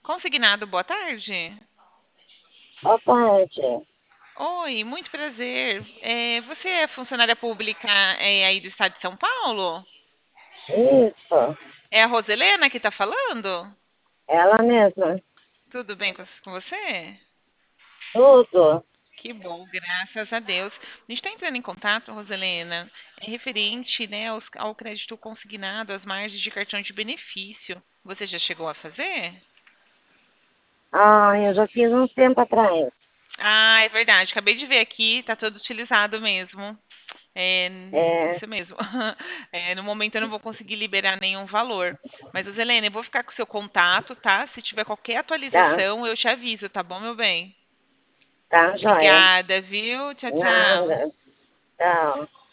Consignado, boa tarde. Boa tarde. Oi, muito prazer. Você é funcionária pública aí do estado de São Paulo? Isso, É a Roselena que está falando? ela mesma. Tudo bem com você? Tudo. Que bom, graças a Deus. A gente está entrando em contato, Roselena, referente, né, ao crédito consignado, às margens de cartão de benefício. Você já chegou a fazer? Ah, eu já fiz uns tempo atrás. Ah, é verdade. Acabei de ver aqui, está todo utilizado mesmo. É, É, isso mesmo. No momento eu não vou conseguir liberar nenhum valor. Mas, Helena, eu vou ficar com o seu contato, tá? Se tiver qualquer tá, atualização, eu te aviso, tá bom, meu bem? tá, joia. Obrigada, viu? Tchau, tchau. Nada. Tchau.